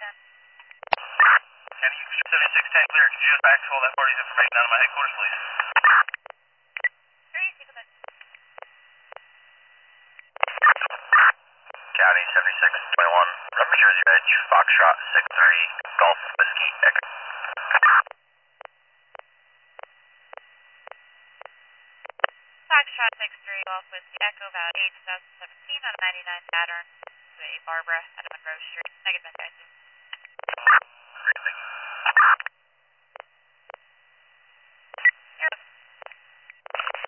Can you 7610 clear? Could you just backfill that party's information out of my headquarters, please? County 7621, New Jersey Edge, Foxtrot 63, Golf Whiskey, Echo. Foxtrot 63, Golf Whiskey, Echo, about 8 2017 on a 99 pattern to a Barbara at Monroe Street. Negative, guys.